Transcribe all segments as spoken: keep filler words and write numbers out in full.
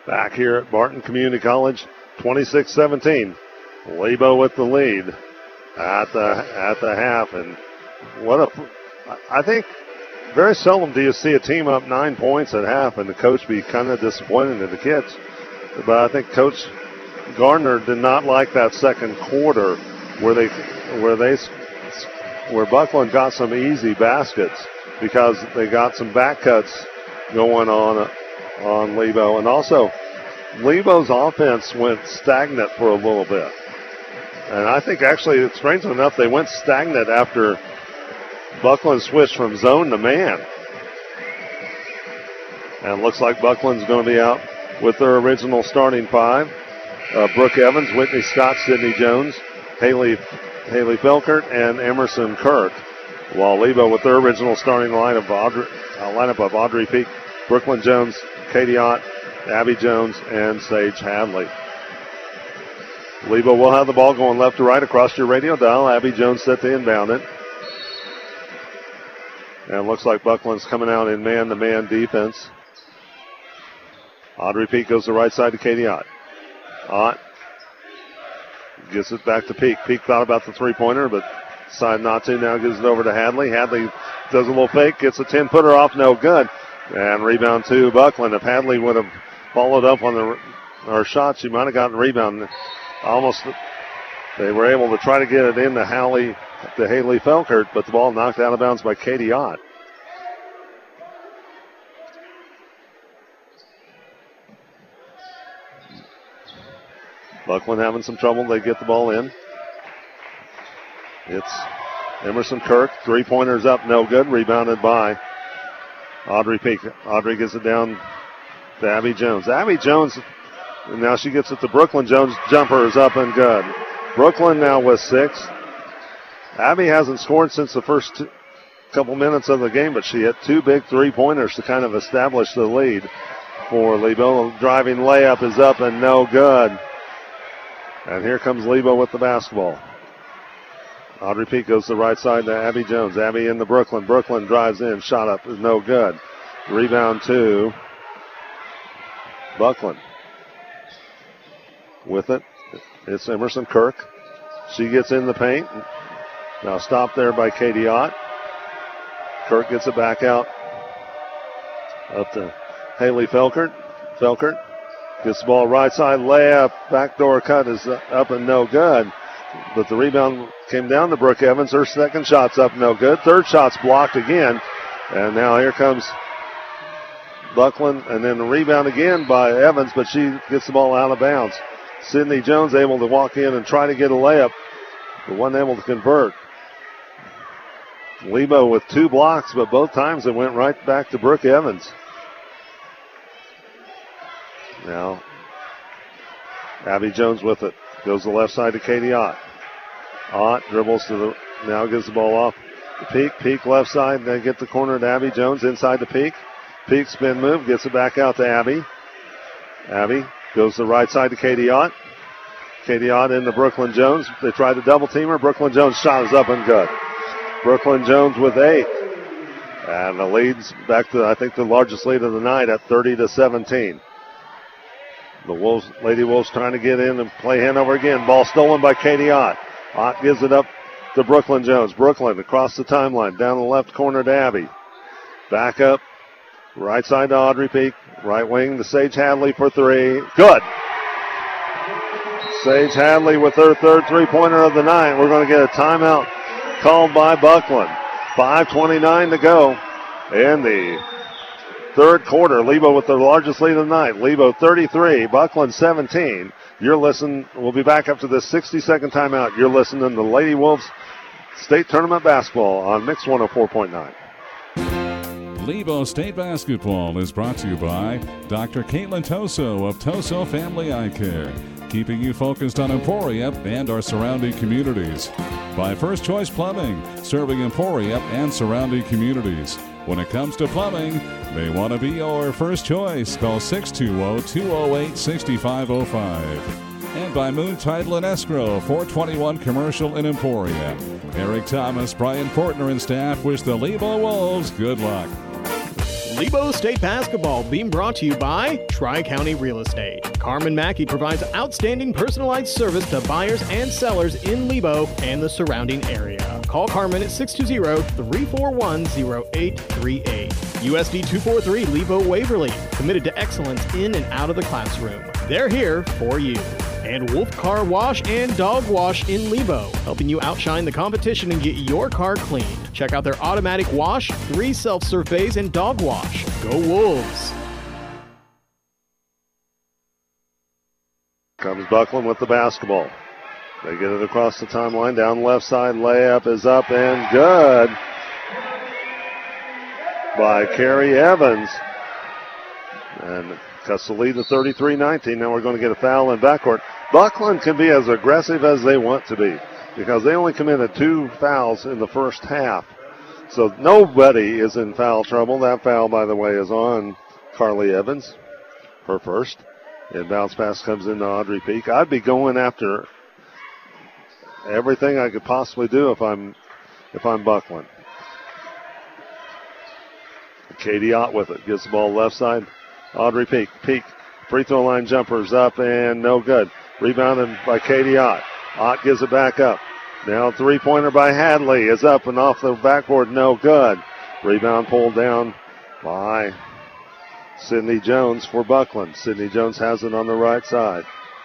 Back here at Barton Community College, twenty-six seventeen. Lebo with the lead at the at the half, and what a I think very seldom do you see a team up nine points at half and the coach be kind of disappointed in the kids. But I think Coach Gardner did not like that second quarter where they where they where Buckland got some easy baskets because they got some back cuts going on on Lebo, and also Lebo's offense went stagnant for a little bit. And I think actually, it's strange enough, they went stagnant after Buckland switched from zone to man. And it looks like Buckland's going to be out with their original starting five. Uh, Brooke Evans, Whitney Scott, Sydney Jones, Haley Haley Felkert, and Emerson Kirk. While Lebo with their original starting line of Audrey, uh, lineup of Audrey Peak, Brooklyn Jones, Katie Ott, Abby Jones, and Sage Hadley. Lebo will have the ball going left to right across your radio dial. Abby Jones set to inbound it. And it looks like Buckland's coming out in man-to-man defense. Audrey Peak goes to the right side to Katie Ott. Ott gets it back to Peak. Peak thought about the three-pointer, but decided not to. Now gives it over to Hadley. Hadley does a little fake, gets a ten-footer off, no good. And rebound to Buckland. If Hadley would have followed up on the her shot, she might have gotten a rebound. Almost, they were able to try to get it into Haley, to Haley Felkert, but the ball knocked out of bounds by Katie Ott. Buckland having some trouble. They get the ball in. It's Emerson Kirk. Three-pointers up, no good. Rebounded by Audrey Peak. Audrey gets it down to Abby Jones. Abby Jones, and now she gets it to Brooklyn Jones. Jumper is up and good. Brooklyn now with six. Abby hasn't scored since the first two, couple minutes of the game, but she hit two big three-pointers to kind of establish the lead for Lebo. Driving layup is up and no good. And here comes Lebo with the basketball. Audrey Peak goes to the right side to Abby Jones. Abby in the Brooklyn. Brooklyn drives in. Shot up is no good. Rebound to Buckland. With it, it's Emerson Kirk. She gets in the paint. Now stopped there by Katie Ott. Kirk gets it back out up to Haley Felkert. Felkert gets the ball right side, layup, backdoor cut is up and no good. But the rebound came down to Brooke Evans. Her second shot's up, no good. Third shot's blocked again. And now here comes Buckland, and then the rebound again by Evans, but she gets the ball out of bounds. Sydney Jones able to walk in and try to get a layup, but wasn't able to convert. Lebo with two blocks, but both times it went right back to Brooke Evans. Now, Abby Jones with it. Goes to the left side to Katie Ott. Ott dribbles to the, now gives the ball off to Peak. Peak left side, then get the corner to Abby Jones inside to Peak. Peak spin move, gets it back out to Abby. Abby goes to the right side to Katie Ott. Katie Ott into Brooklyn Jones. They tried to double team her. Brooklyn Jones shot is up and good. Brooklyn Jones with eight. And the lead's back to, I think, the largest lead of the night at thirty to seventeen. The Wolves, Lady Wolves trying to get in and play Hanover again. Ball stolen by Katie Ott. Ott gives it up to Brooklyn Jones. Brooklyn across the timeline. Down the left corner to Abby. Back up. Right side to Audrey Peak. Right wing to Sage Hadley for three. Good. Sage Hadley with her third three-pointer of the night. We're going to get a timeout called by Buckland. five twenty-nine to go in the third quarter. Lebo with the largest lead of the night. Lebo thirty-three, Buckland seventeen. You're listening. We'll be back after this sixty-second timeout. You're listening to Lady Wolves State Tournament Basketball on Mix one oh four point nine. Lebo State Basketball is brought to you by Doctor Caitlin Toso of Toso Family Eye Care, keeping you focused on Emporia and our surrounding communities. By First Choice Plumbing, serving Emporia and surrounding communities. When it comes to plumbing, they want to be your first choice. Call six two zero, two zero eight, six five zero five. And by Moon Title and Escrow, four twenty-one Commercial in Emporia. Eric Thomas, Brian Fortner, and staff wish the Lebo Wolves good luck. Lebo State Basketball being brought to you by Tri-County Real Estate. Carmen Mackey provides outstanding personalized service to buyers and sellers in Lebo and the surrounding area. Call Carmen at six two zero, three four one, zero eight three eight. U S D two forty-three Lebo Waverly, committed to excellence in and out of the classroom. They're here for you. And Wolf Car Wash and Dog Wash in Lebo, helping you outshine the competition and get your car clean. Check out their automatic wash, three self-serve bays, and dog wash. Go Wolves! Comes Buckland with the basketball. They get it across the timeline, down the left side. Layup is up and good by Carrie Evans. And cuts the lead to thirty-three nineteen. Now we're going to get a foul in backcourt. Buckland can be as aggressive as they want to be because they only committed two fouls in the first half. So nobody is in foul trouble. That foul, by the way, is on Carly Evans, her first. And bounce pass comes into Audrey Peak. I'd be going after everything I could possibly do if I'm if I'm Buckland. Katie Ott with it. Gets the ball left side. Audrey Peak. Peak. Free throw line jumpers up and no good. Rebounded by Katie Ott. Ott gives it back up. Now three-pointer by Hadley is up and off the backboard. No good. Rebound pulled down by Sydney Jones for Buckland. Sydney Jones has it on the right side.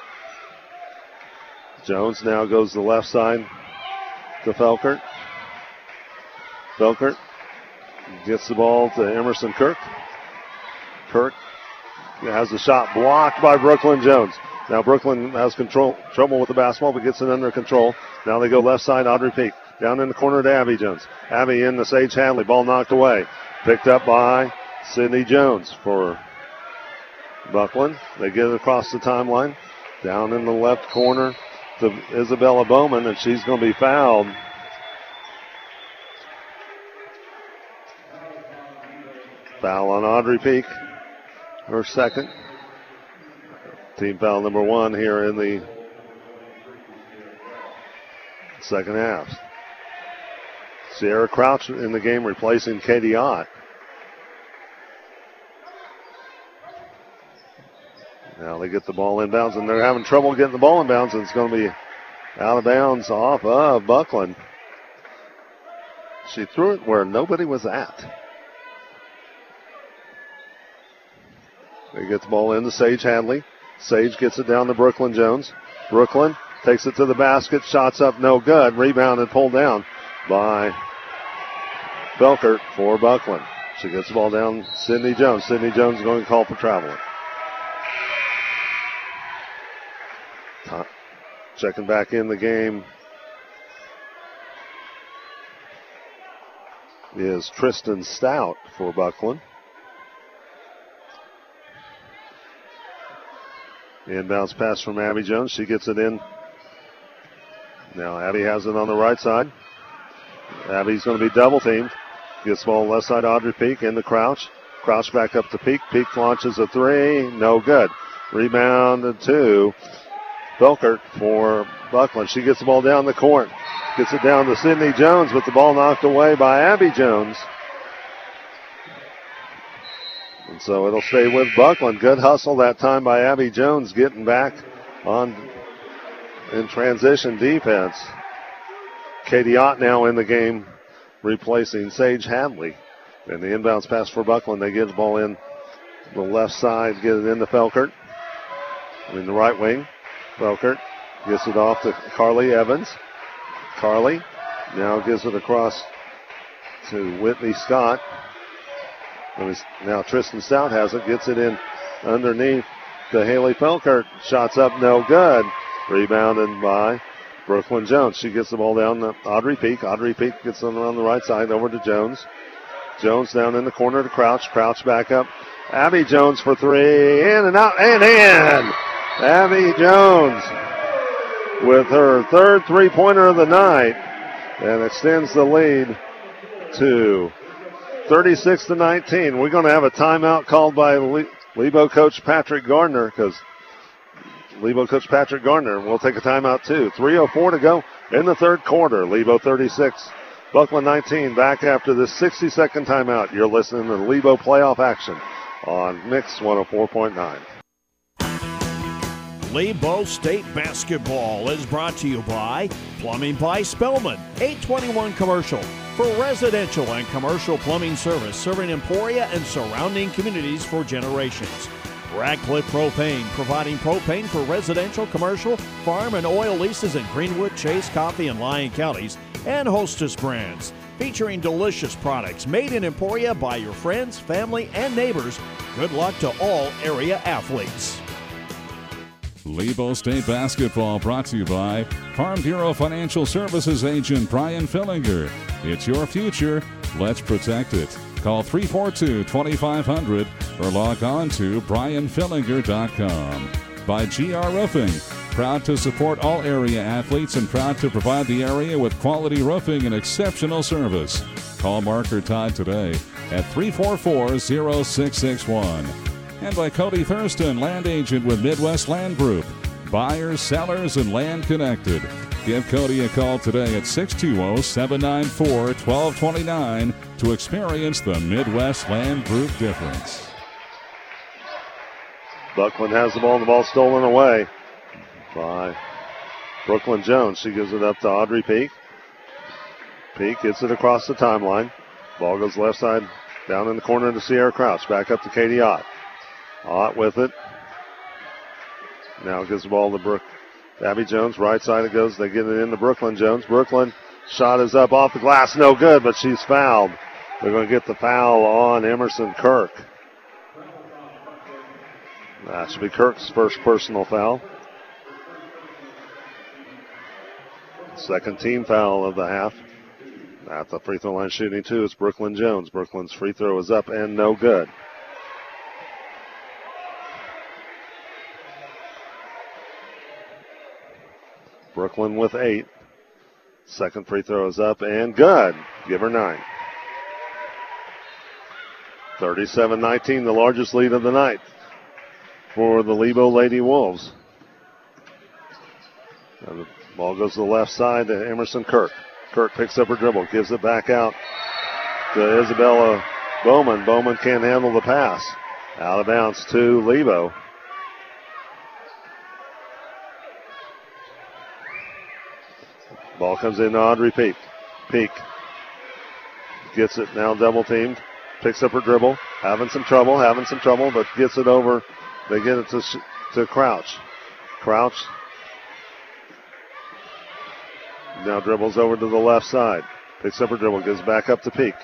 Jones now goes to the left side to Felkert. Felkert gets the ball to Emerson Kirk. Kirk has the shot blocked by Brooklyn Jones. Now Brooklyn has control, trouble with the basketball, but gets it under control. Now they go left side, Audrey Peak. Down in the corner to Abby Jones. Abby in to Sage Hadley. Ball knocked away. Picked up by Sydney Jones for Buckland. They get it across the timeline. Down in the left corner to Isabella Bowman, and she's going to be fouled. Foul on Audrey Peak. Her second. Team foul number one here in the second half. Sierra Crouch in the game replacing Katie Ott. Now they get the ball inbounds, and they're having trouble getting the ball inbounds, and it's going to be out of bounds off of Buckland. She threw it where nobody was at. They get the ball into Sage Hadley. Sage gets it down to Brooklyn Jones. Brooklyn takes it to the basket. Shots up, no good. Rebounded, pulled down by Felkert for Buckland. She gets the ball down. Sydney Jones. Sydney Jones is going to call for traveling. Checking back in the game is Tristan Stout for Buckland. Inbounds pass from Abby Jones. She gets it in. Now Abby has it on the right side. Abby's going to be double teamed. Gets the ball left side, Audrey Peak into Crouch. Crouch back up to Peak. Peak launches a three. No good. Rebound to two. Felkert for Buckland. She gets the ball down the court. Gets it down to Sydney Jones, but the ball knocked away by Abby Jones. And so it'll stay with Buckland. Good hustle that time by Abby Jones, getting back on in transition defense. Katie Ott now in the game, replacing Sage Hadley. And the inbounds pass for Buckland. They get the ball in the left side, get it into Felkert. In the right wing, Felkert gets it off to Carly Evans. Carly now gives it across to Whitney Scott. Now Tristan Stout has it, gets it in underneath to Haley Felkert. Shots up, no good. Rebounded by Brooklyn Jones. She gets the ball down to Audrey Peak. Audrey Peak gets it around the right side over to Jones. Jones down in the corner to Crouch. Crouch back up. Abby Jones for three. In and out and in. Abby Jones with her third three-pointer of the night and extends the lead to thirty-six to nineteen. We're going to have a timeout called by Le- Lebo coach Patrick Gardner because Lebo coach Patrick Gardner will take a timeout too. three oh four to go in the third quarter. Lebo thirty-six, Buckland nineteen back after this sixty-second timeout. You're listening to the Lebo playoff action on Mix one oh four point nine. Lebo State basketball is brought to you by Plumbing by Spellman, eight twenty-one Commercial. For residential and commercial plumbing service, serving Emporia and surrounding communities for generations. Radcliffe Propane, providing propane for residential, commercial, farm, and oil leases in Greenwood, Chase, Coffee, and Lyon counties. And Hostess Brands, featuring delicious products made in Emporia by your friends, family, and neighbors. Good luck to all area athletes. Lebo State basketball brought to you by Farm Bureau Financial Services agent Brian Fillinger. It's your future. Let's protect it. Call three four two, two five zero zero or log on to brian fillinger dot com. By G R Roofing. Proud to support all area athletes and proud to provide the area with quality roofing and exceptional service. Call Mark or Todd today at three four four, zero six six one. And by Cody Thurston, land agent with Midwest Land Group. Buyers, sellers, and land connected. Give Cody a call today at six two zero, seven nine four, one two two nine to experience the Midwest Land Group difference. Buckland has the ball, and the ball stolen away by Brooklyn Jones. She gives it up to Audrey Peak. Peak gets it across the timeline. Ball goes left side, down in the corner to Sierra Crouch. Back up to Katie Ott. Ott with it. Now gives the ball to Brooke. Abby Jones, right side it goes. They get it into Brooklyn Jones. Brooklyn, shot is up off the glass. No good, but she's fouled. They're going to get the foul on Emerson Kirk. That should be Kirk's first personal foul. Second team foul of the half. At the free throw line shooting two is Brooklyn Jones. Brooklyn's free throw is up and no good. Brooklyn with eight. Second free throw is up and good. Give her nine. thirty-seven nineteen, the largest lead of the night for the Lebo Lady Wolves. And the ball goes to the left side to Emerson Kirk. Kirk picks up her dribble, gives it back out to Isabella Bowman. Bowman can't handle the pass. Out of bounds to Lebo. Ball comes in to Audrey Peak. Peak gets it now double teamed. Picks up her dribble. Having some trouble, having some trouble, but gets it over. They get it to, to Crouch. Crouch now dribbles over to the left side. Picks up her dribble, gives back up to Peak.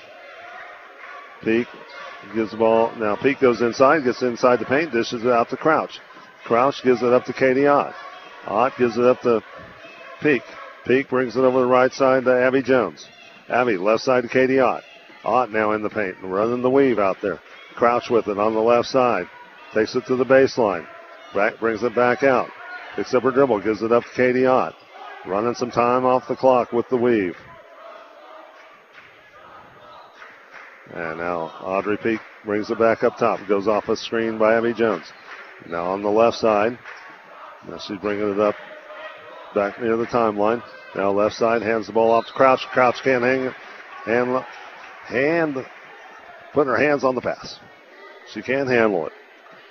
Peak gives the ball. Now Peak goes inside, gets inside the paint, dishes it out to Crouch. Crouch gives it up to Katie Ott. Ott gives it up to Peak. Peak brings it over the right side to Abby Jones. Abby, left side to Katie Ott. Ott now in the paint, running the weave out there. Crouch with it on the left side. Takes it to the baseline. Back, brings it back out. Picks up her dribble, gives it up to Katie Ott. Running some time off the clock with the weave. And now Audrey Peak brings it back up top. Goes off a screen by Abby Jones. Now on the left side. Now she's bringing it up back near the timeline. Now left side, hands the ball off to Crouch. Crouch can't hang it. Hand, hand, putting her hands on the pass. She can't handle it.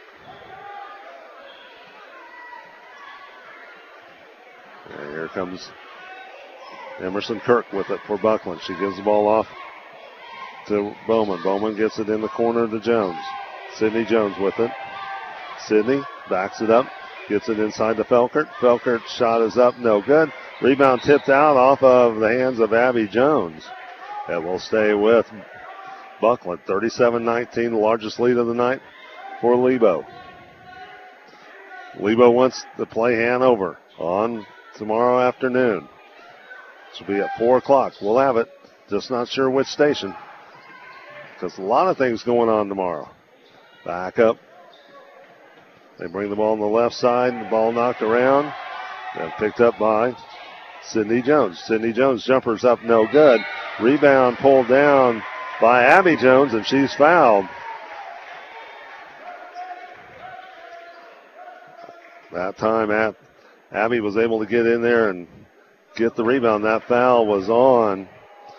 And here comes Emerson Kirk with it for Buckland. She gives the ball off to Bowman. Bowman gets it in the corner to Jones. Sydney Jones with it. Sydney backs it up. Gets it inside to Felkert. Felkert's shot is up, no good. Rebound tipped out off of the hands of Abby Jones. It will stay with Buckland. thirty-seven nineteen, the largest lead of the night for Lebo. Lebo wants to play Hanover on tomorrow afternoon. This will be at four o'clock. We'll have it. Just not sure which station. Because a lot of things going on tomorrow. Back up. They bring the ball on the left side. The ball knocked around. And picked up by Sydney Jones. Sydney Jones jumpers up no good. Rebound pulled down by Abby Jones, and she's fouled. That time, Ab- Abby was able to get in there and get the rebound. That foul was on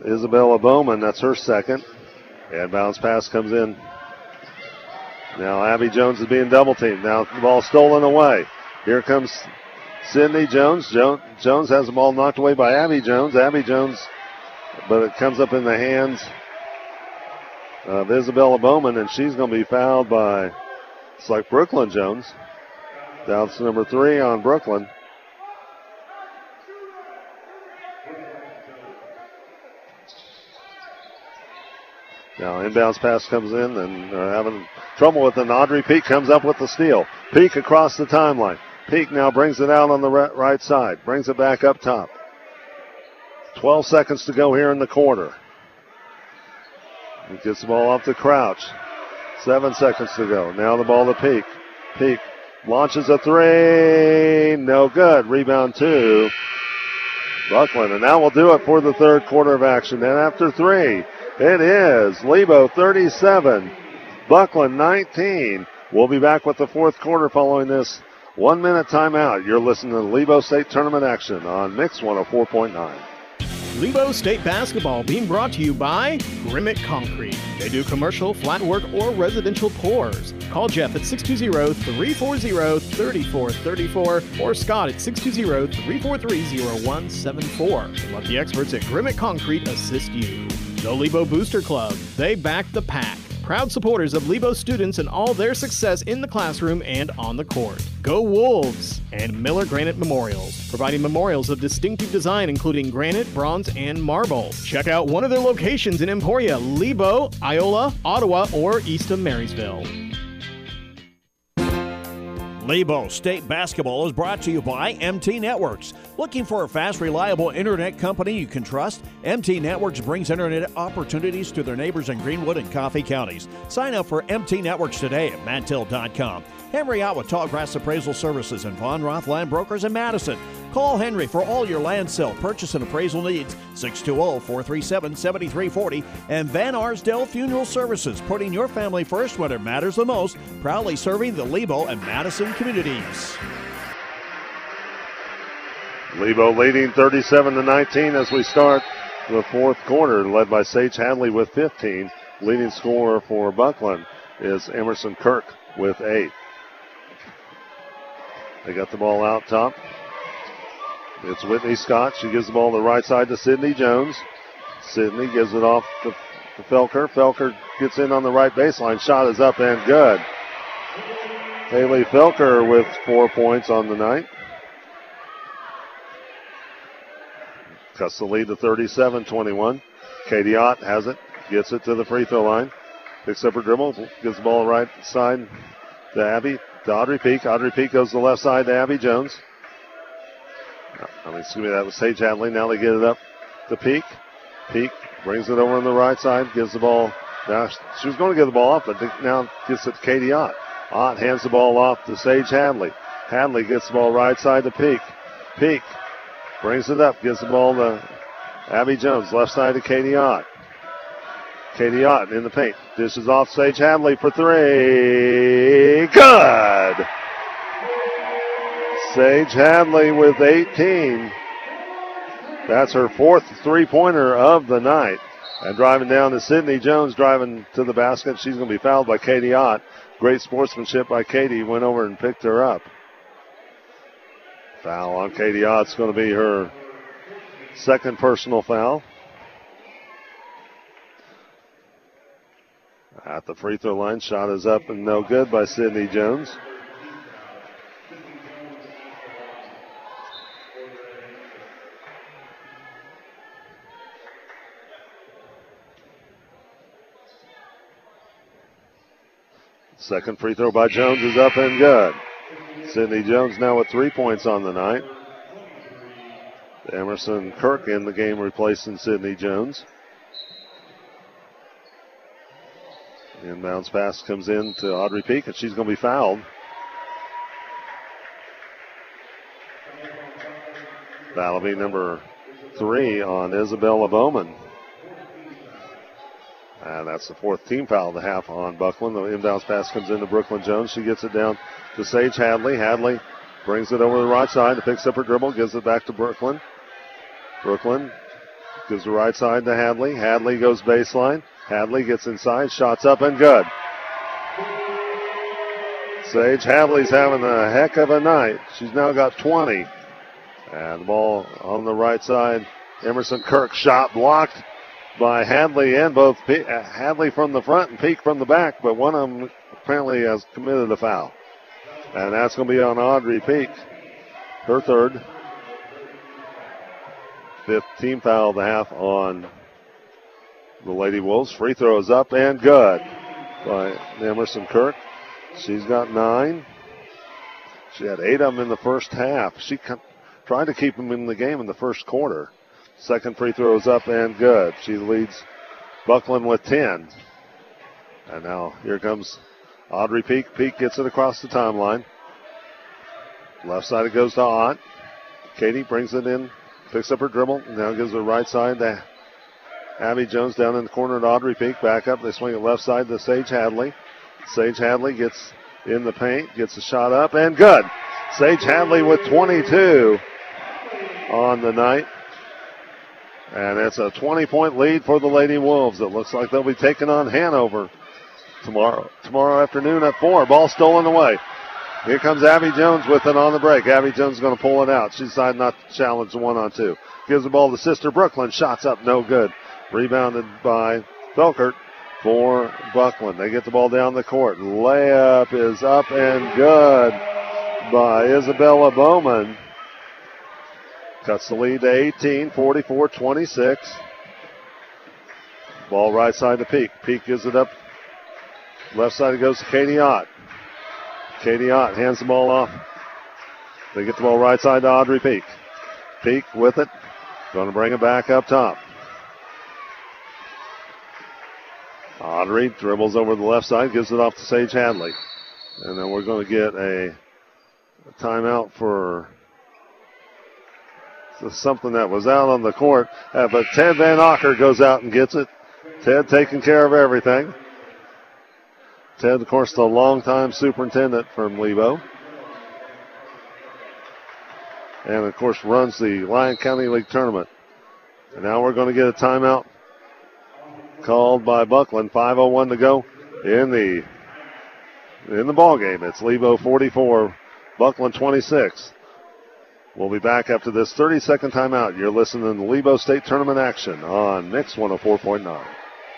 Isabella Bowman. That's her second. And bounce pass comes in. Now Abby Jones is being double teamed. Now the ball stolen away. Here comes Sydney Jones. Jo- Jones has the ball knocked away by Abby Jones. Abby Jones, but it comes up in the hands of Isabella Bowman, and she's going to be fouled by, it's like Brooklyn Jones. That's number three on Brooklyn. Now inbounds pass comes in, and they're having trouble with it. Audrey Peak comes up with the steal. Peak across the timeline. Peak now brings it out on the right side. Brings it back up top. twelve seconds to go here in the quarter. He gets the ball off to Crouch. Seven seconds to go. Now the ball to Peak. Peak launches a three. No good. Rebound two. Buckland. And that will do it for the third quarter of action. And after three, it is Lebo thirty-seven, Buckland nineteen. We'll be back with the fourth quarter following this one-minute timeout. You're listening to the Lebo State Tournament action on Mix one oh four point nine. Lebo State basketball being brought to you by Grimmett Concrete. They do commercial, flat work, or residential pours. Call Jeff at six two zero, three four zero, three four three four or Scott at six two zero, three four three, zero one seven four. Let the experts at Grimmett Concrete assist you. The Lebo Booster Club. They back the pack. Proud supporters of Lebo students and all their success in the classroom and on the court. Go Wolves! And Miller Granite Memorials, providing memorials of distinctive design including granite, bronze, and marble. Check out one of their locations in Emporia, Lebo, Iola, Ottawa, or east of Marysville. Lebo State Basketball is brought to you by M T Networks. Looking for a fast, reliable internet company you can trust? M T Networks brings internet opportunities to their neighbors in Greenwood and Coffee counties. Sign up for M T Networks today at mantil dot com. Henry Ott with Tallgrass Appraisal Services and Von Roth Land Brokers in Madison. Call Henry for all your land sale, purchase, and appraisal needs. six two zero, four three seven, seven three four zero. And Van Arsdale Funeral Services, putting your family first when it matters the most. Proudly serving the Lebo and Madison communities. Lebo leading thirty-seven to nineteen as we start the fourth quarter, led by Sage Hadley with fifteen. Leading scorer for Buckland is Emerson Kirk with eight. They got the ball out top. It's Whitney Scott. She gives the ball to the right side to Sydney Jones. Sydney gives it off to, to Felker. Felker gets in on the right baseline. Shot is up and good. Haley Felker with four points on the night. Cuts the lead to thirty-seven twenty-one. Katie Ott has it. Gets it to the free throw line. Picks up her dribble. Gives the ball right side to Abby. To Audrey Peak. Audrey Peak goes to the left side to Abby Jones. I mean, excuse me, that was Sage Hadley. Now they get it up to Peak. Peak brings it over on the right side. Gives the ball. Now she was going to give the ball off, but now gets it to Katie Ott. Ott hands the ball off to Sage Hadley. Hadley gets the ball right side to Peak. Peak brings it up. Gives the ball to Abby Jones. Left side to Katie Ott. Katie Ott in the paint. Dishes off Sage Hadley for three. Good! Sage Hadley with eighteen. That's her fourth three-pointer of the night. And driving down to Sydney Jones, driving to the basket. She's going to be fouled by Katie Ott. Great sportsmanship by Katie. Went over and picked her up. Foul on Katie Ott. It's going to be her second personal foul. At the free throw line, shot is up and no good by Sydney Jones. Second free throw by Jones is up and good. Sydney Jones now with three points on the night. Emerson Kirk in the game replacing Sydney Jones. Inbounds pass comes in to Audrey Peak, and she's going to be fouled. That'll be number three on Isabella Bowman. And that's the fourth team foul of the half on Buckland. The inbounds pass comes into Brooklyn Jones. She gets it down to Sage Hadley. Hadley brings it over the right side, picks up her dribble, gives it back to Brooklyn. Brooklyn Gives the right side to Hadley. Hadley goes baseline. Hadley gets inside. Shots up and good. Sage Hadley's having a heck of a night. She's now got twenty. And the ball on the right side. Emerson Kirk shot blocked by Hadley and both Pe- uh, Hadley from the front and Peak from the back, but one of them apparently has committed a foul. And that's going to be on Audrey Peak, her third. Fifth team foul of the half on the Lady Wolves. Free throw is up and good by Emerson Kirk. She's got nine. She had eight of them in the first half. She co- tried to keep them in the game in the first quarter. Second free throw is up and good. She leads Buckland with ten. And now here comes Audrey Peak. Peak gets it across the timeline. Left side it goes to Ott. Katie brings it in, picks up her dribble, now gives her right side to Abby Jones down in the corner to Audrey Peak. Back up, they swing it left side to Sage Hadley. Sage Hadley gets in the paint, gets a shot up, and good. Sage Hadley with twenty-two on the night. And it's a twenty-point lead for the Lady Wolves. It looks like they'll be taking on Hanover tomorrow tomorrow afternoon at four. Ball stolen away. Here comes Abby Jones with it on the break. Abby Jones is going to pull it out. She decided not to challenge the one on two. Gives the ball to Sister Brooklyn. Shots up, no good. Rebounded by Felkert for Buckland. They get the ball down the court. Layup is up and good by Isabella Bowman. Cuts the lead to eighteen, forty-four twenty-six. Ball right side to Peak. Peak gives it up. Left side it goes to Katie Ott. Katie Ott hands the ball off. They get the ball right side to Audrey Peak. Peak with it. Going to bring it back up top. Audrey dribbles over the left side, gives it off to Sage Hadley. And then we're going to get a, a timeout for something that was out on the court. Uh, but Ted Van Acker goes out and gets it. Ted taking care of everything. Ted, of course, the longtime superintendent from Lebo. And, of course, runs the Lyon County League tournament. And now we're going to get a timeout called by Buckland. five oh one to go in the in the ball game. It's Lebo forty-four, Buckland twenty-six. We'll be back after this thirty-second timeout. You're listening to Lebo State Tournament action on Mix one oh four point nine.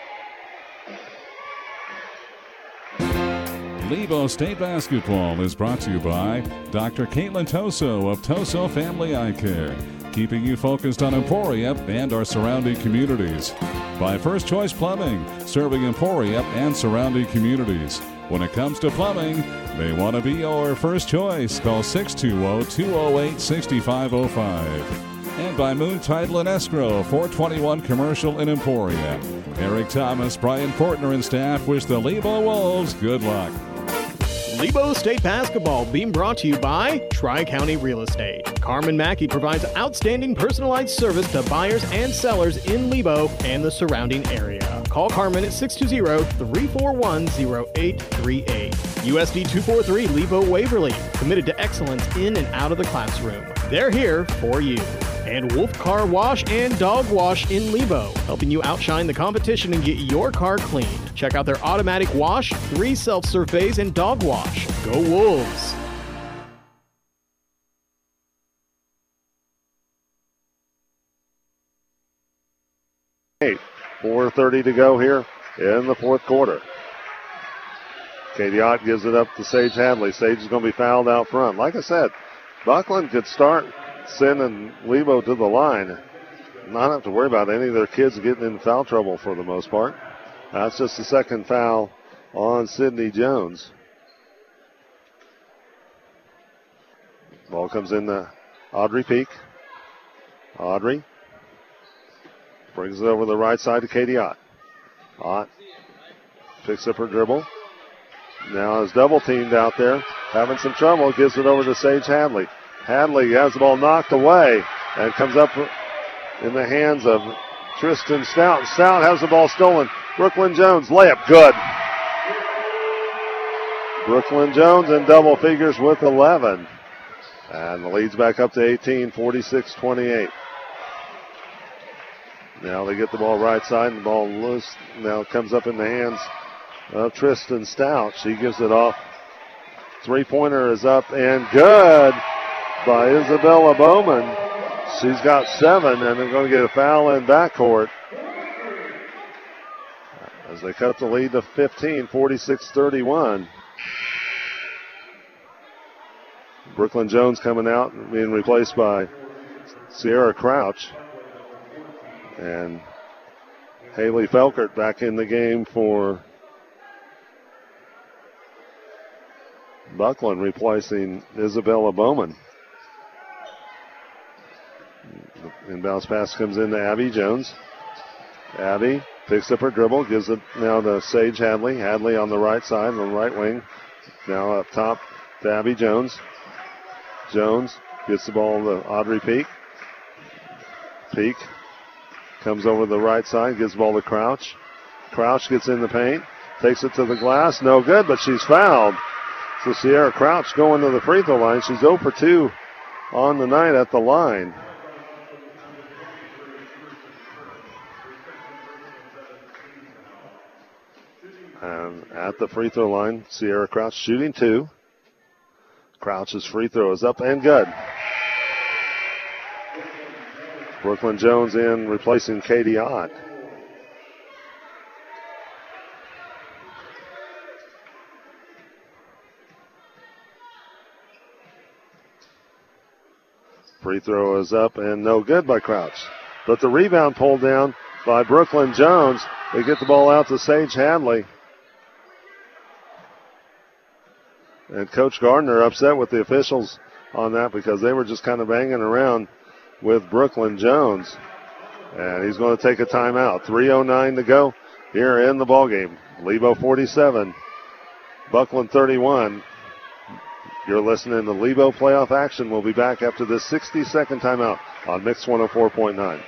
Lebo State Basketball is brought to you by Doctor Caitlin Toso of Toso Family Eye Care, keeping you focused on Emporia and our surrounding communities. By First Choice Plumbing, serving Emporia and surrounding communities. When it comes to plumbing, they want to be your first choice. Call six two zero, two zero eight, six five zero five. And by Moon Title and Escrow, four twenty-one Commercial in Emporia. Eric Thomas, Brian Portner, and staff wish the Lebo Wolves good luck. Lebo State Basketball being brought to you by Tri-County Real Estate. Carmen Mackey provides outstanding personalized service to buyers and sellers in Lebo and the surrounding area. Call Carmen at six two zero, three four one, zero eight three eight. U S D two forty-three Lebo Waverly, committed to excellence in and out of the classroom. They're here for you. And Wolf Car Wash and Dog Wash in Lebo, helping you outshine the competition and get your car clean. Check out their automatic wash, three self-serve bays, and dog wash. Go Wolves! Eight, four thirty to go here in the fourth quarter. Katie Ott gives it up to Sage Hadley. Sage is going to be fouled out front. Like I said, Buckland could start sending Lebo to the line. Not have to worry about any of their kids getting in foul trouble for the most part. That's just the second foul on Sydney Jones. Ball comes in to Audrey Peak. Audrey brings it over the right side to Katie Ott. Ott picks up her dribble. Now is double teamed out there. Having some trouble. Gives it over to Sage Hadley. Hadley has the ball knocked away and comes up in the hands of Tristan Stout. Stout has the ball stolen. Brooklyn Jones, layup, good. Brooklyn Jones in double figures with eleven. And the lead's back up to eighteen, forty-six twenty-eight. Now they get the ball right side, and the ball loose. Now it comes up in the hands of Tristan Stout. She gives it off. Three-pointer is up and good by Isabella Bowman. She's got seven, and they're going to get a foul in backcourt as they cut the lead to fifteen, forty-six thirty-one. Brooklyn Jones coming out and being replaced by Sierra Crouch. And Haley Felkert back in the game for Buckland, replacing Isabella Bowman. The inbounds pass comes in to Abby Jones. Abby picks up her dribble, gives it now to Sage Hadley. Hadley on the right side, on the right wing. Now up top to Abby Jones. Jones gets the ball to Audrey Peak. Peak comes over the right side, gives the ball to Crouch. Crouch gets in the paint, takes it to the glass. No good, but she's fouled. So Sierra Crouch going to the free throw line. She's zero for two on the night at the line. And at the free throw line, Sierra Crouch shooting two. Crouch's free throw is up and good. Brooklyn Jones in, replacing Katie Ott. Free throw is up and no good by Crouch. But the rebound pulled down by Brooklyn Jones. They get the ball out to Sage Hadley. And Coach Gardner upset with the officials on that because they were just kind of banging around with Brooklyn Jones. And he's going to take a timeout. three oh nine to go here in the ballgame. Lebo forty-seven, Buckland thirty-one. You're listening to Lebo Playoff Action. We'll be back after this sixty-second timeout on Mix one oh four point nine.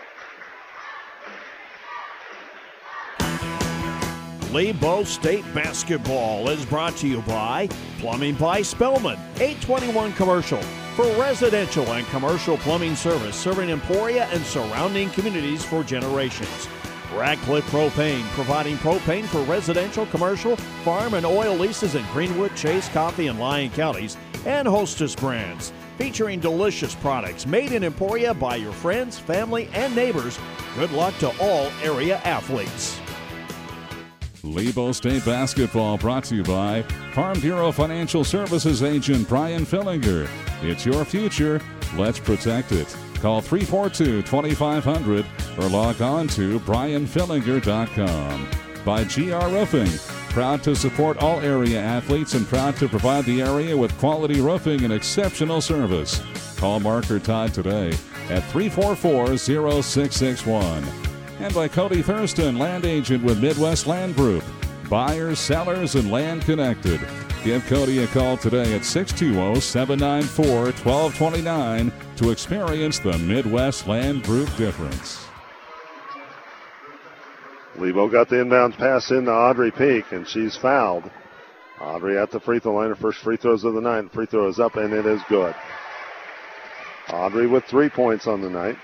Lebo State Basketball is brought to you by Plumbing by Spellman, eight twenty-one Commercial. For residential and commercial plumbing service, serving Emporia and surrounding communities for generations. Radcliffe Propane, providing propane for residential, commercial, farm, and oil leases in Greenwood, Chase, Coffee, and Lyon counties. And Hostess Brands, featuring delicious products made in Emporia by your friends, family, and neighbors. Good luck to all area athletes. Lebo State Basketball brought to you by Farm Bureau Financial Services agent Brian Fillinger. It's your future. Let's protect it. Call three four two, two five zero zero or log on to brian fillinger dot com. By G R Roofing, proud to support all area athletes and proud to provide the area with quality roofing and exceptional service. Call Mark or Todd today at three four four, zero six six one. And by Cody Thurston, land agent with Midwest Land Group. Buyers, sellers, and land connected. Give Cody a call today at six two zero, seven nine four, one two two nine to experience the Midwest Land Group difference. Lebo got the inbounds pass in to Audrey Peak, and she's fouled. Audrey at the free throw line. Her first free throws of the night. Free throw is up, and it is good. Audrey with three points on the night.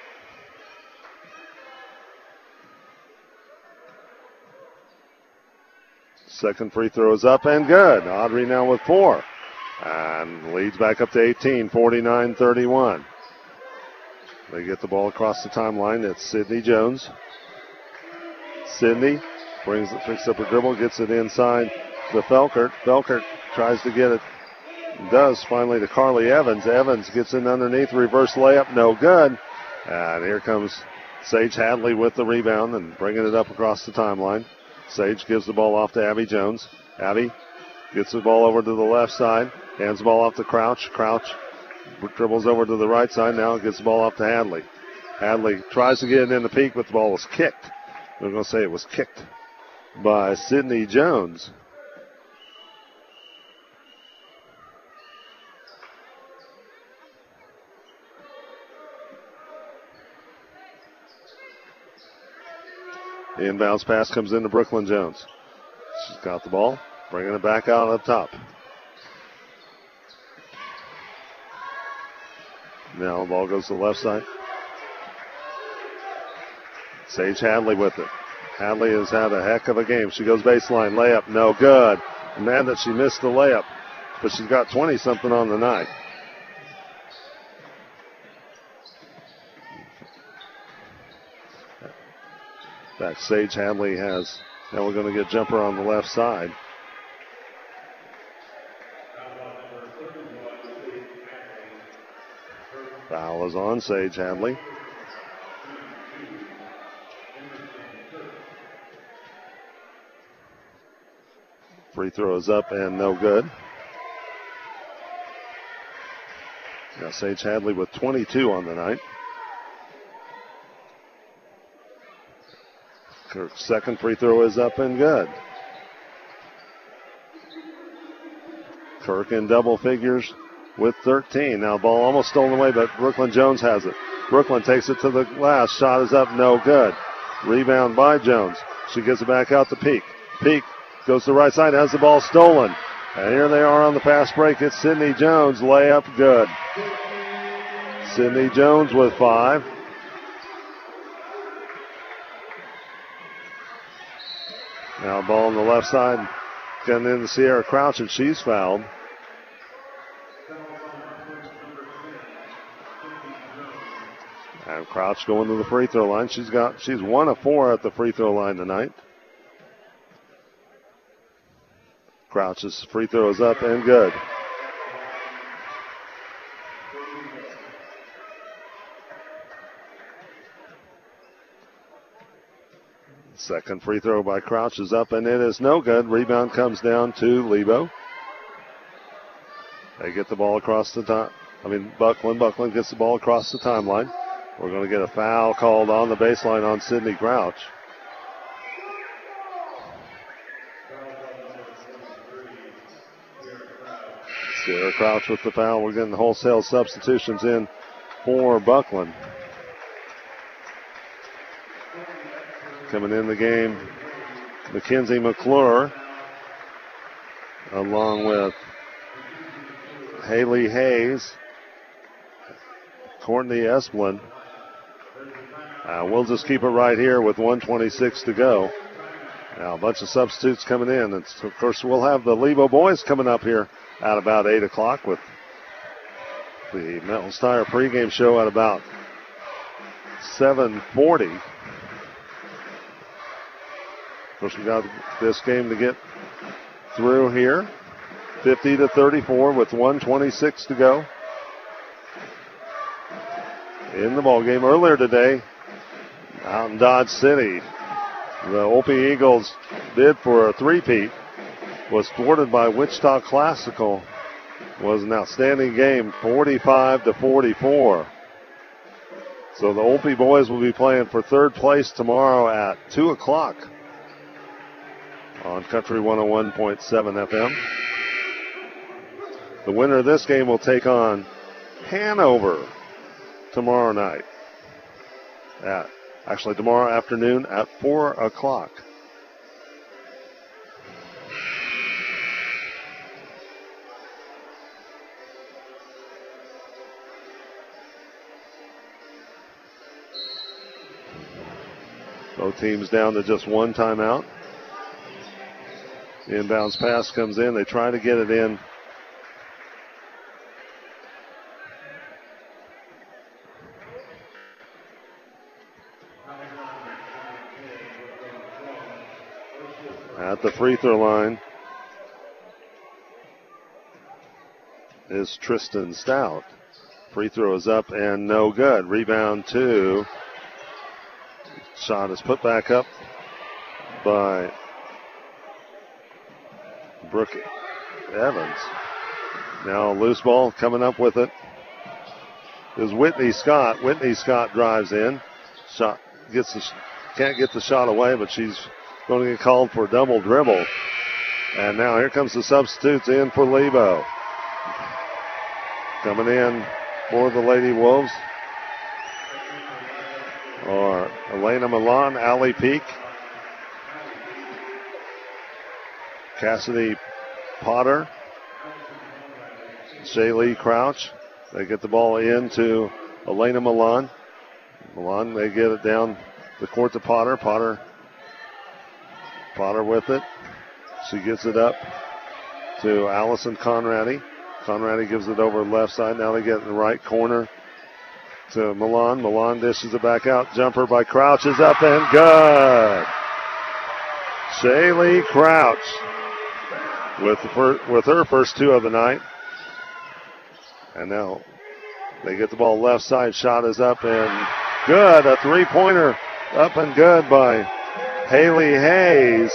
Second free throw is up and good. Audrey now with four. And leads back up to eighteen, forty-nine thirty-one. They get the ball across the timeline. It's Sydney Jones. Sydney brings it, picks up her dribble, gets it inside to Felkert. Felkert tries to get it. Does finally to Carly Evans. Evans gets in underneath, reverse layup, no good. And here comes Sage Hadley with the rebound and bringing it up across the timeline. Sage gives the ball off to Abby Jones. Abby gets the ball over to the left side. Hands the ball off to Crouch. Crouch dribbles over to the right side. Now gets the ball off to Hadley. Hadley tries to get it in the Peak, but the ball was kicked. We're going to say it was kicked by Sydney Jones. The inbounds pass comes into Brooklyn Jones. She's got the ball, bringing it back out up top. Now the ball goes to the left side. Sage Hadley with it. Hadley has had a heck of a game. She goes baseline, layup, no good. Mad that she missed the layup, but she's got twenty-something on the night. In fact, Sage Hadley has, now we're going to get jumper on the left side. Foul is on Sage Hadley. Free throw is up and no good. Now Sage Hadley with twenty-two on the night. Kirk's second free throw is up and good. Kirk in double figures with thirteen. Now ball almost stolen away, but Brooklyn Jones has it. Brooklyn takes it to the glass. Shot is up, no good. Rebound by Jones. She gets it back out to Peak. Peak goes to the right side, has the ball stolen. And here they are on the fast break. It's Sydney Jones. Layup good. Sydney Jones with five. Now ball on the left side. Getting in to Sierra Crouch, and she's fouled. And Crouch going to the free throw line. She's got she's one of four at the free throw line tonight. Crouch's free throw is up and good. Second free throw by Crouch is up and it is no good. Rebound comes down to Lebo. They get the ball across the time. I mean, Buckland. Buckland gets the ball across the timeline. We're going to get a foul called on the baseline on Sydney Crouch. Sierra Crouch with the foul. We're getting the wholesale substitutions in for Buckland. Coming in the game, Mackenzie McClure, along with Haley Hayes, Courtney Esplin. Uh, we'll just keep it right here with one twenty-six to go. Now a bunch of substitutes coming in. And of course, we'll have the Lebo boys coming up here at about eight o'clock with the Metals Tire pregame show at about seven forty. Of course, we got this game to get through here. fifty to thirty-four with one twenty-six to go in the ball game. Earlier today, out in Dodge City, the Opie Eagles bid for a three-peat was thwarted by Wichita Classical. Was an outstanding game, forty-five to forty-four. So the Opie boys will be playing for third place tomorrow at two o'clock. On Country one oh one point seven F M. The winner of this game will take on Hanover tomorrow night. At, actually, tomorrow afternoon at four o'clock. Both teams down to just one timeout. The inbounds pass comes in. They try to get it in. At the free throw line is Tristan Stout. Free throw is up and no good. Rebound two. Shot is put back up by Brooke Evans. Now a loose ball coming up with it is Whitney Scott. Whitney Scott drives in. Shot gets the, can't get the shot away, but she's going to get called for a double dribble. And now here comes the substitutes in for Lebo. Coming in for the Lady Wolves are Elena Milan, Allie Peak, Cassidy Potter, Shaylee Crouch. They get the ball into Elena Milan. Milan, they get it down the court to Potter. Potter. Potter with it. She gets it up to Allison Conradi. Conradi gives it over the left side. Now they get in the right corner to Milan. Milan dishes it back out. Jumper by Crouch is up and good. Shaylee Crouch with, the fir- with her first two of the night. And now they get the ball left side. Shot is up and good. A three-pointer up and good by Haley Hayes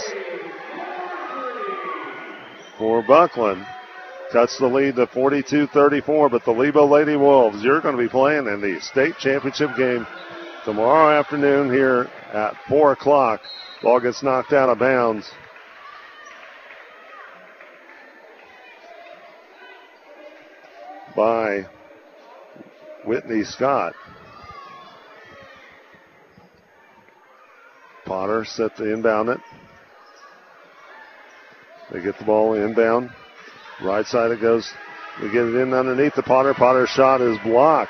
for Buckland. Cuts the lead to forty-two thirty-four, but the Lebo Lady Wolves, you're going to be playing in the state championship game tomorrow afternoon here at four o'clock. Ball gets knocked out of bounds. By Whitney Scott. Potter set to inbound it. They get the ball inbound. Right side it goes. They get it in underneath the Potter. Potter's shot is blocked.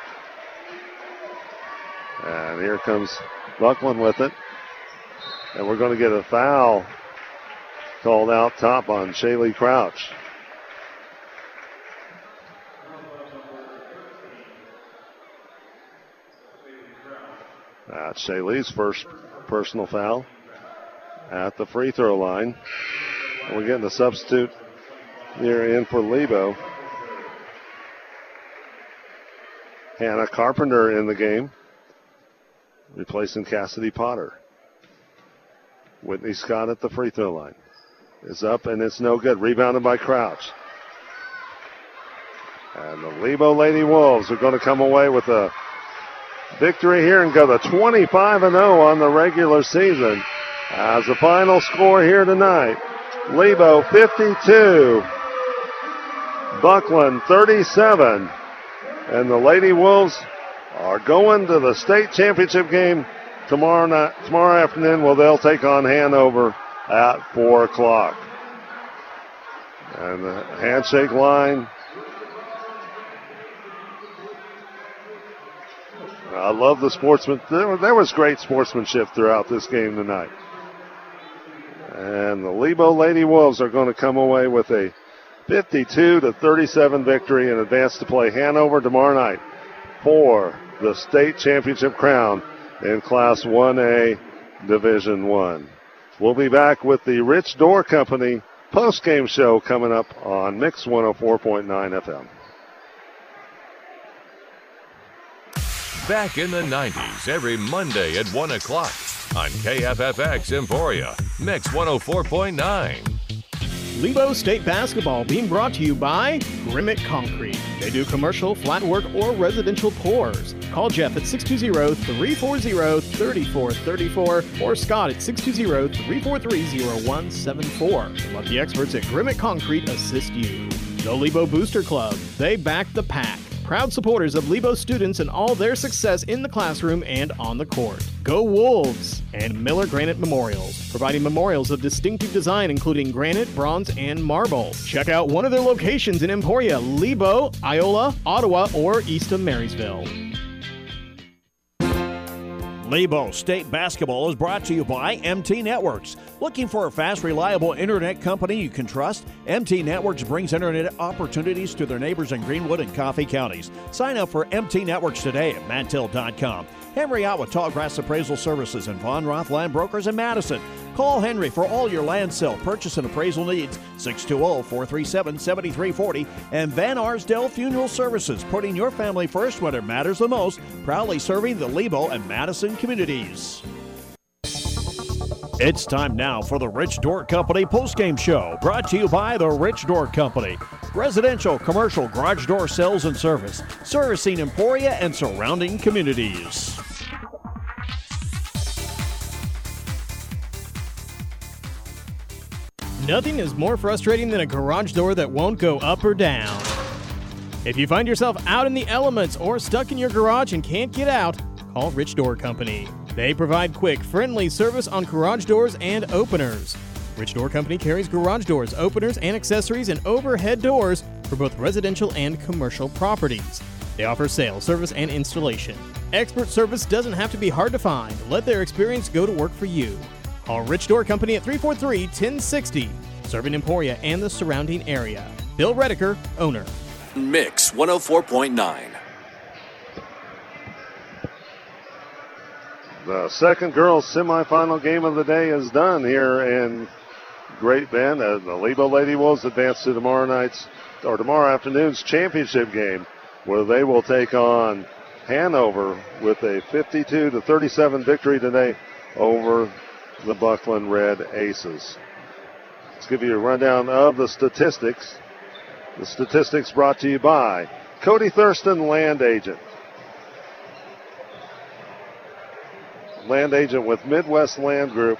And here comes Buckland with it. And we're going to get a foul called out top on Shaylee Crouch. That's Shaylee's first personal foul at the free throw line. And we're getting a substitute here in for Lebo. Hannah Carpenter in the game, replacing Cassidy Potter. Whitney Scott at the free throw line. Is up and it's no good. Rebounded by Crouch. And the Lebo Lady Wolves are going to come away with a victory here and go to twenty-five and oh on the regular season. As the final score here tonight, Lebo fifty-two, Buckland thirty-seven, and the Lady Wolves are going to the state championship game tomorrow night, tomorrow afternoon. Well, they'll take on Hanover at four o'clock. And the handshake line. I love the sportsman. There, there was great sportsmanship throughout this game tonight. And the Lebo Lady Wolves are going to come away with a fifty-two to thirty-seven victory and advance to play Hanover tomorrow night for the state championship crown in Class one A Division one. We'll be back with the Rich Door Company post-game show coming up on Mix one oh four point nine F M. Back in the nineties, every Monday at one o'clock on K F F X Emporia, Mix one oh four point nine. Lebo State Basketball being brought to you by Grimmett Concrete. They do commercial, flat work, or residential pours. Call Jeff at six two zero, three four zero, three four three four or Scott at six two zero, three four three, zero one seven four. Let the experts at Grimmett Concrete assist you. The Lebo Booster Club. They back the pack. Proud supporters of Lebo students and all their success in the classroom and on the court. Go Wolves! And Miller Granite Memorials, providing memorials of distinctive design including granite, bronze, and marble. Check out one of their locations in Emporia, Lebo, Iola, Ottawa, or east of Marysville. Lebo State Basketball is brought to you by M T Networks. Looking for a fast, reliable internet company you can trust? M T Networks brings internet opportunities to their neighbors in Greenwood and Coffee counties. Sign up for M T Networks today at mantil dot com. Henry Ott with Tallgrass Appraisal Services and Von Roth Land Brokers in Madison. Call Henry for all your land sale, purchase, and appraisal needs. six two zero, four three seven, seven three four zero. And Van Arsdale Funeral Services, putting your family first when it matters the most. Proudly serving the Lebo and Madison communities. It's time now for the Rich Door Company postgame show, brought to you by the Rich Door Company. Residential, commercial, garage door sales and service, servicing Emporia and surrounding communities. Nothing is more frustrating than a garage door that won't go up or down. If you find yourself out in the elements or stuck in your garage and can't get out, call Rich Door Company. They provide quick, friendly service on garage doors and openers. Rich Door Company carries garage doors, openers, and accessories and overhead doors for both residential and commercial properties. They offer sales, service, and installation. Expert service doesn't have to be hard to find. Let their experience go to work for you. Call Rich Door Company at three four three, one oh six oh, serving Emporia and the surrounding area. Bill Rediker, owner. Mix one oh four point nine. The second girls semifinal game of the day is done here in Great Bend. Uh, the Lebo Lady Wolves advance to tomorrow night's or tomorrow afternoon's championship game, where they will take on Hanover with a fifty-two to thirty-seven victory today over the Buckland Red Aces. Let's give you a rundown of the statistics. The statistics brought to you by Cody Thurston, Land Agent. Land Agent with Midwest Land Group.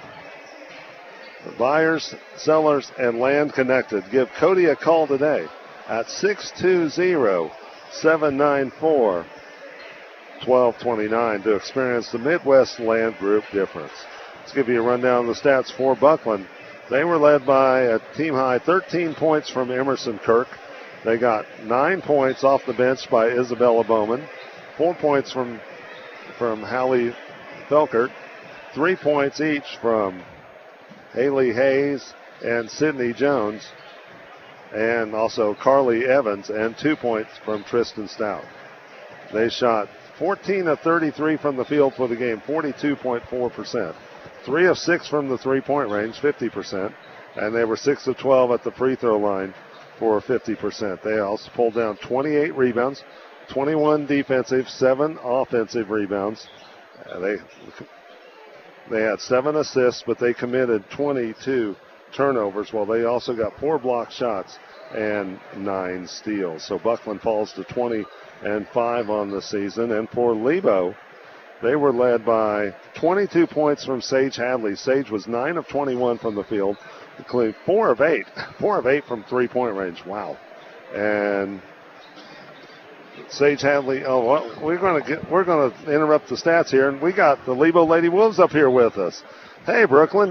Buyers, sellers, and land connected. Give Cody a call today at six two zero, seven nine four, one two two nine to experience the Midwest Land Group difference. Let's give you a rundown of the stats for Buckland. They were led by a team-high thirteen points from Emerson Kirk. They got nine points off the bench by Isabella Bowman, four points from, from Hallie Felkert, three points each from Haley Hayes and Sydney Jones, and also Carly Evans, and two points from Tristan Stout. They shot fourteen of thirty-three from the field for the game, forty-two point four percent. Three of six from the three-point range, fifty percent. And they were six of twelve at the free throw line for fifty percent. They also pulled down twenty-eight rebounds, twenty-one defensive, seven offensive rebounds. Uh, they, they had seven assists, but they committed twenty-two turnovers. Well, they also got four block shots and nine steals. So Buckland falls to twenty and five on the season. And for Lebo, they were led by twenty-two points from Sage Hadley. Sage was nine of twenty-one from the field, including four of eight. Four of eight from three-point range. Wow. And Sage Hadley, oh, well, we're going to get, we're going to interrupt the stats here, and we got the Lebo Lady Wolves up here with us. Hey, Brooklyn.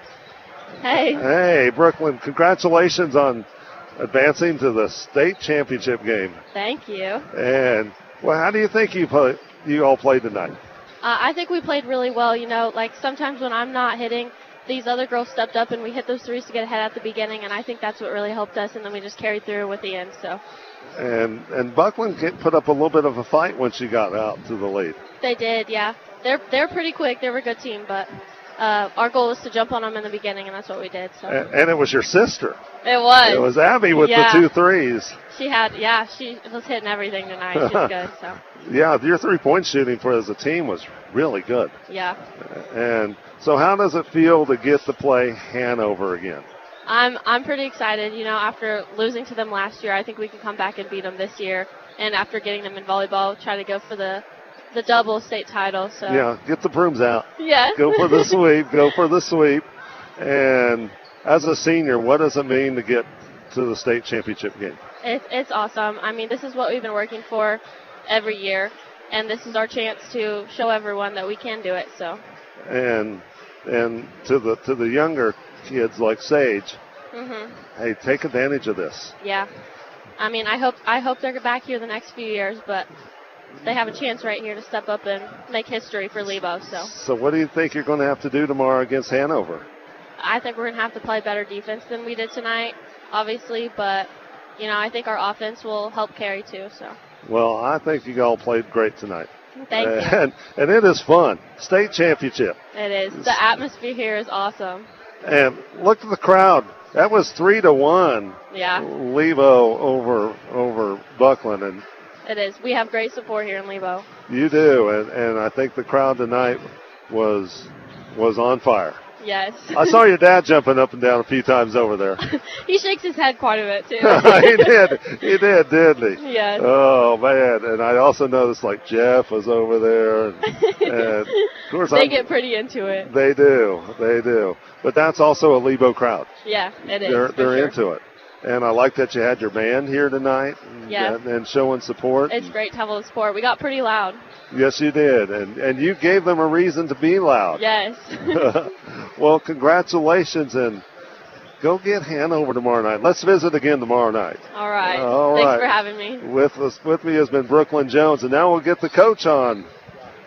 Hey. Hey, Brooklyn, congratulations on advancing to the state championship game. Thank you. And, well, how do you think you play, you all played tonight? Uh, I think we played really well. You know, like sometimes when I'm not hitting, these other girls stepped up and we hit those threes to get ahead at the beginning, and I think that's what really helped us, and then we just carried through with the end. So. And and Buckland get, put up a little bit of a fight when she got out to the lead. They did, yeah. They're they're pretty quick. They were a good team, but uh, our goal was to jump on them in the beginning, and that's what we did. So. And, and it was your sister. It was. It was Abby with yeah. the two threes. She had, yeah, she was hitting everything tonight. She was good, so. Yeah, your three-point shooting for as a team was really good. Yeah. And so how does it feel to get to play Hanover again? I'm I'm pretty excited. You know, after losing to them last year, I think we can come back and beat them this year. And after getting them in volleyball, try to go for the the double state title. So yeah, get the brooms out. Yes. Go for the sweep. Go for the sweep. And as a senior, what does it mean to get to the state championship game? It's it's awesome. I mean, this is what we've been working for every year, and this is our chance to show everyone that we can do it. So. And and to the to the younger kids like Sage, mhm. Hey, take advantage of this. Yeah. I mean, I hope I hope they're back here the next few years, but they have a chance right here to step up and make history for Lebo. So. So what do you think you're going to have to do tomorrow against Hanover? I think we're going to have to play better defense than we did tonight, obviously, but you know, I think our offense will help carry too. So. Well, I think you all played great tonight. Thank and, you. And, and it is fun. State championship. It is. The atmosphere here is awesome. And look at the crowd. That was three to one. Yeah. Lebo over over Buckland, and it is. We have great support here in Lebo. You do, and and I think the crowd tonight was was on fire. Yes. I saw your dad jumping up and down a few times over there. He shakes his head quite a bit, too. He did. He did, didn't he? Yes. Oh, man. And I also noticed, like, Jeff was over there. And, and of course, they I'm, get pretty into it. They do. They do. But that's also a Lebo crowd. Yeah, it is. They're, they're sure. into it. And I like that you had your band here tonight. Yeah. And, and showing support. It's great to have all the support. We got pretty loud. Yes, you did. And and you gave them a reason to be loud. Yes. Well, congratulations, and go get Hanover tomorrow night. Let's visit again tomorrow night. All right. All Thanks right. for having me. With us, with me has been Brooklyn Jones, and now we'll get the coach on.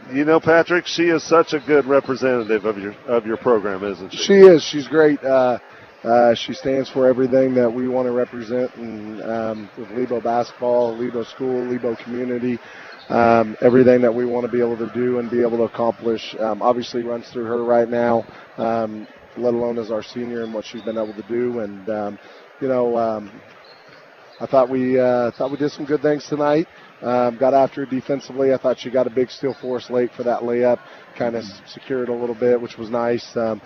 You know, Patrick, she is such a good representative of your of your program, isn't she? She is. She's great. Uh, uh, she stands for everything that we want to represent, and um, with Lebo basketball, Lebo school, Lebo community, um, everything that we want to be able to do and be able to accomplish. Um, obviously, runs through her right now, um, let alone as our senior and what she's been able to do. And um, you know, um, I thought we uh, thought we did some good things tonight. Um, got after it defensively. I thought she got a big steal for us late for that layup, kind of secured a little bit, which was nice. Um,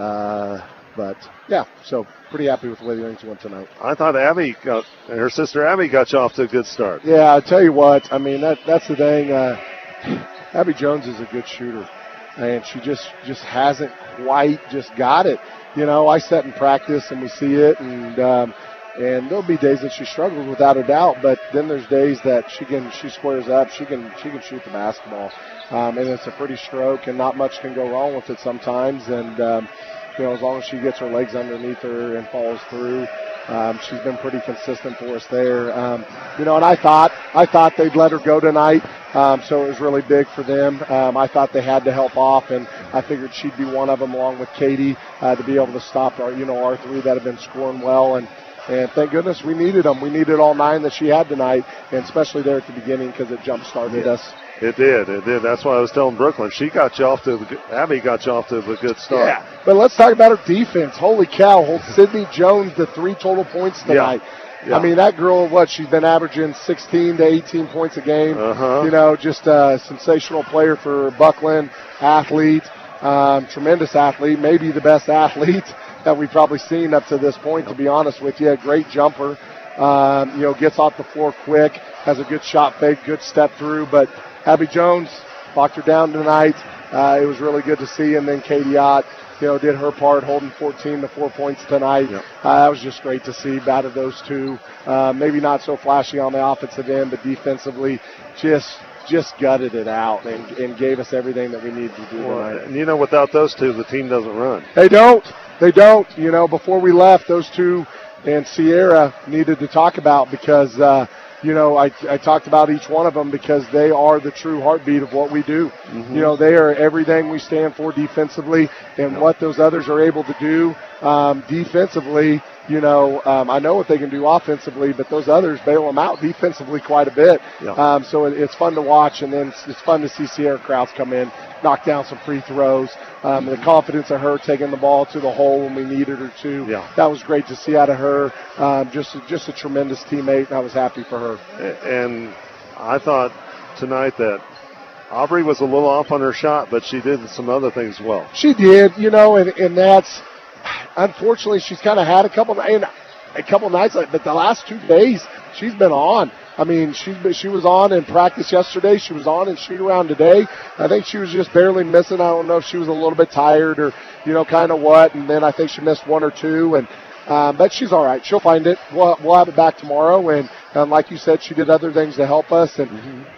uh, but, yeah, so pretty happy with the way the Wings went tonight. I thought Abby got, and her sister Abby got you off to a good start. Yeah, I'll tell you what. I mean, that that's the thing. Uh, Abby Jones is a good shooter, and she just, just hasn't quite just got it. You know, I sat in practice, and we see it, and um, – and there'll be days that she struggles without a doubt, but then there's days that she can she squares up, she can she can shoot the basketball, um, and it's a pretty stroke, and not much can go wrong with it sometimes. And um, you know, as long as she gets her legs underneath her and follows through, um, she's been pretty consistent for us there. Um, you know, and I thought I thought they'd let her go tonight, um, so it was really big for them. Um, I thought they had to help off, and I figured she'd be one of them along with Katie uh, to be able to stop our you know our three that have been scoring well. And. And thank goodness we needed them. We needed all nine that she had tonight, and especially there at the beginning because it jump-started yeah. us. It did. It did. That's why I was telling Brooklyn. She got you off to the Abby got you off to the good start. Yeah, but let's talk about her defense. Holy cow, holds Sydney Jones to three total points tonight. Yeah. Yeah. I mean, that girl, what, she's been averaging sixteen to eighteen points a game. Uh-huh. You know, just a sensational player for Buckland, athlete, um, tremendous athlete, maybe the best athlete that we've probably seen up to this point, to be honest with you. A great jumper, um, you know, gets off the floor quick, has a good shot fake, good step through. But Abby Jones locked her down tonight. Uh, it was really good to see. And then Katie Ott, you know, did her part, holding fourteen to four points tonight. Yep. Uh, that was just great to see out of those two. Uh, maybe not so flashy on the offensive end, but defensively just just gutted it out and, and gave us everything that we needed to do well, tonight. And, you know, without those two, the team doesn't run. They don't. They don't. You know, before we left, those two and Sierra needed to talk about because, uh, you know, I, I talked about each one of them because they are the true heartbeat of what we do. Mm-hmm. You know, they are everything we stand for defensively, and yep. what those others are able to do um, defensively. You know, um, I know what they can do offensively, but those others bail them out defensively quite a bit. Yeah. Um, so it, it's fun to watch, and then it's, it's fun to see Sierra Krause come in, knock down some free throws. Um, the confidence of her taking the ball to the hole when we needed her to. Yeah. That was great to see out of her. Um, just, just a tremendous teammate, and I was happy for her. And I thought tonight that Aubrey was a little off on her shot, but she did some other things well. She did, you know, and, and that's – unfortunately, she's kind of had a couple and a couple nights, but the last two days she's been on. I mean, she she was on in practice yesterday. She was on in shoot around today. I think she was just barely missing. I don't know if she was a little bit tired or you know kind of what. And then I think she missed one or two. And um, but she's all right. She'll find it. We'll we'll have it back tomorrow. And, and like you said, she did other things to help us. And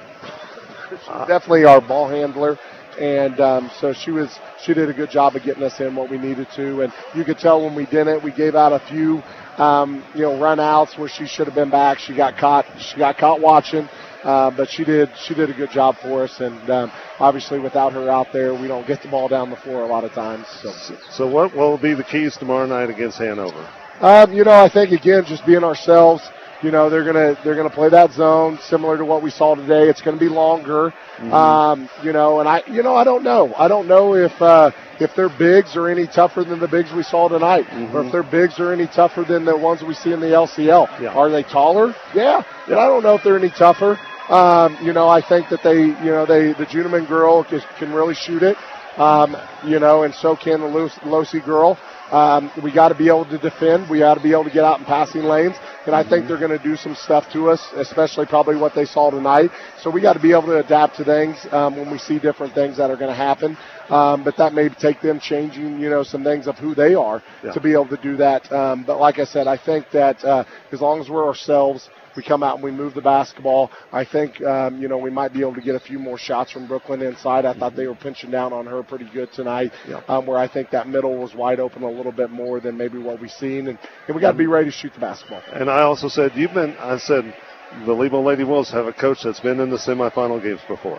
mm-hmm. she's definitely our ball handler. And um, so she was. She did a good job of getting us in what we needed to. And you could tell when we didn't, we gave out a few, um, you know, run outs where she should have been back. She got caught. She got caught watching. Uh, but she did. She did a good job for us. And um, obviously, without her out there, we don't get the ball down the floor a lot of times. So, so what will be the keys tomorrow night against Hanover? Um, you know, I think again, just being ourselves. You know, they're gonna they're gonna play that zone similar to what we saw today. It's gonna be longer. Mm-hmm. Um, you know, and I you know I don't know. I don't know if uh, if their bigs are any tougher than the bigs we saw tonight, mm-hmm. or if their bigs are any tougher than the ones we see in the L C L. Yeah. Are they taller? Yeah. But I don't know if they're any tougher. Um, you know, I think that they you know they the Juneman girl can, can really shoot it. Um, you know, and so can the Losi girl. Um, we got to be able to defend. We got to be able to get out in passing lanes. And I think they're going to do some stuff to us, especially probably what they saw tonight. So we got to be able to adapt to things um, when we see different things that are going to happen. Um, but that may take them changing, you know, some things of who they are yeah. to be able to do that. Um, but like I said, I think that uh, as long as we're ourselves, we come out and we move the basketball. I think, um, you know, we might be able to get a few more shots from Brooklyn inside. I thought they were pinching down on her pretty good tonight, yeah. um, where I think that middle was wide open a little bit more than maybe what we've seen. And, and we got to be ready to shoot the basketball. And I also said, you've been, I said, the Lebo Lady Wolves have a coach that's been in the semifinal games before.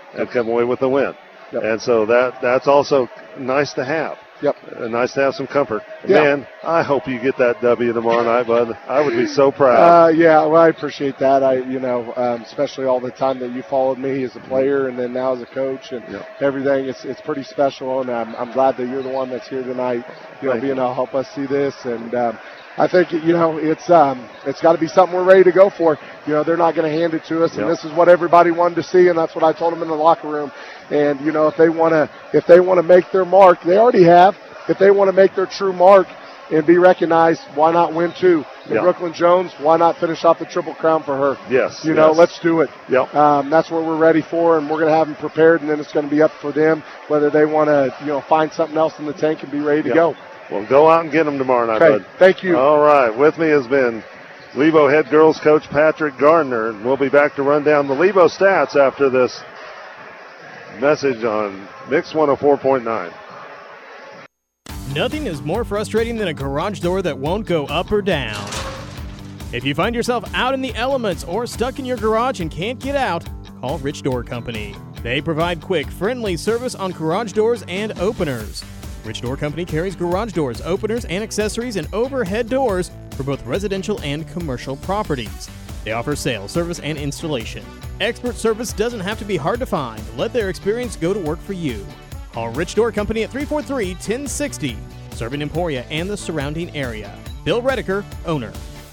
and come away with the win. Yep. And so that that's also nice to have. Yep. Uh, nice to have some comfort. Yeah. Man, I hope you get that W tomorrow night, bud. I would be so proud. Uh, yeah, well, I appreciate that. I, you know, um, especially all the time that you followed me as a player and then now as a coach and Yep. everything. It's it's pretty special, and I'm, I'm glad that you're the one that's here tonight, you know, Thank being you. able to help us see this. And um, I think, you know, it's um, it's got to be something we're ready to go for. You know, they're not going to hand it to us, and Yep. this is what everybody wanted to see, and that's what I told them in the locker room. And you know, if they want to, if they want to make their mark, they already have. If they want to make their true mark and be recognized, why not win two? And Yeah. Brooklyn Jones, why not finish off the Triple Crown for her? Yes. You know, yes. let's do it. Yep. Um, that's what we're ready for, and we're going to have them prepared, and then it's going to be up for them whether they want to, you know, find something else in the tank and be ready to Yep. go. Well, go out and get them tomorrow night, Okay, bud. thank you. All right. With me has been Lebo head girls coach Patrick Gardner, and we'll be back to run down the Lebo stats after this message on Mix one oh four point nine. Nothing is more frustrating than a garage door that won't go up or down. If you find yourself out in the elements or stuck in your garage and can't get out, call Rich Door Company. They provide quick, friendly service on garage doors and openers. Rich Door Company carries garage doors, openers, and accessories and overhead doors for both residential and commercial properties. They offer sales, service, and installation. Expert service doesn't have to be hard to find. Let their experience go to work for you. Call Rich Door Company at three four three, one oh six oh, serving Emporia and the surrounding area. Bill Rediker, owner.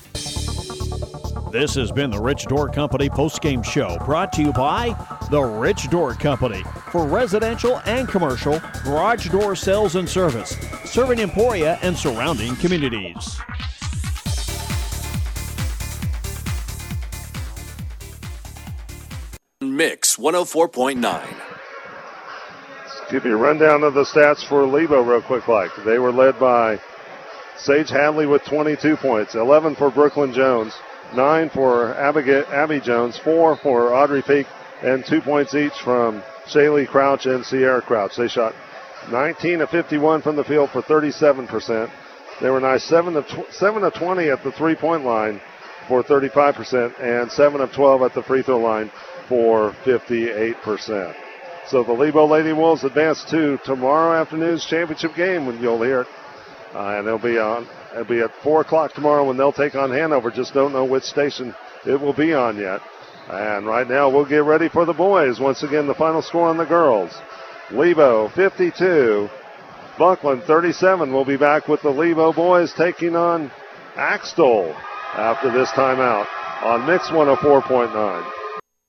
This has been the Rich Door Company postgame show, brought to you by the Rich Door Company for residential and commercial garage door sales and service, serving Emporia and surrounding communities. Mix one oh four point nine. Give you a rundown of the stats for Lebo real quick like. They were led by Sage Hadley with twenty-two points, eleven for Brooklyn Jones, nine for Abby, Abby Jones, four for Audrey Peak, and two points each from Shaylee Crouch and Sierra Crouch. They shot nineteen of fifty-one from the field for thirty-seven percent. They were nice seven of, tw- seven of twenty at the three-point line for thirty-five percent, and seven of twelve at the free throw line for fifty-eight percent. So the Lebo Lady Wolves advance to tomorrow afternoon's championship game when you'll hear it. Uh, and they'll be on. It'll be at four o'clock tomorrow when they'll take on Hanover. Just don't know which station it will be on yet. And right now we'll get ready for the boys. Once again, the final score on the girls. Lebo fifty-two, Buckland thirty-seven. We'll be back with the Lebo boys taking on Axtell after this timeout on Mix one oh four point nine.